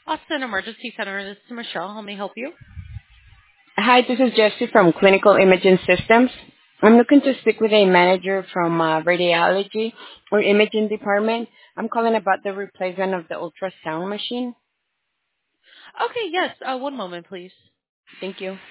Austin Emergency Center. This is Michelle. How may I help you? Hi, this is Jessie from Clinical Imaging Systems. I'm looking to speak with a manager from radiology or imaging department. I'm calling about the replacement of the ultrasound machine. Okay, yes. One moment, please. Thank you.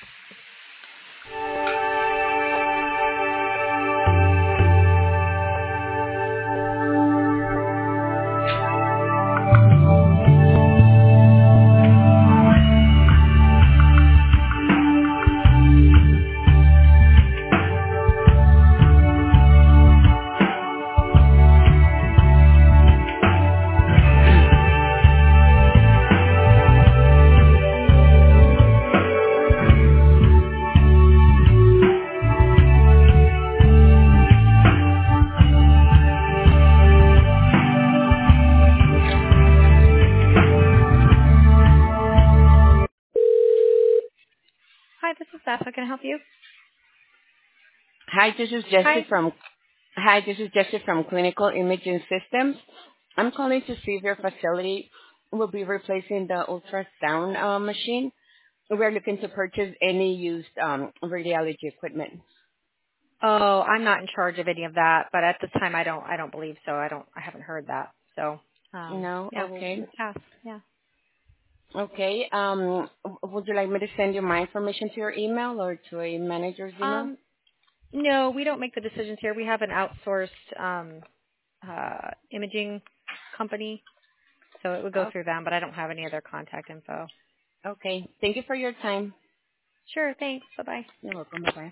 Hi, this is Beth. How can I help you? Hi, this is Hi. Jessie from Hi, this is Jessie from Clinical Imaging Systems. I'm calling to see if your facility will be replacing the ultrasound machine. We're looking to purchase any used radiology equipment. Oh, I'm not in charge of any of that, but at this time I don't believe so. I haven't heard that. So, No, yeah, okay. we'll pass. Yeah. Okay. Would you like me to send you my information to your email or to a manager's email? Um, no, we don't make the decisions here. We have an outsourced imaging company, so it would go Oh, through them, but I don't have any other contact info. okay. Thank you for your time. Sure, thanks. Bye-bye. You're welcome. Bye-bye.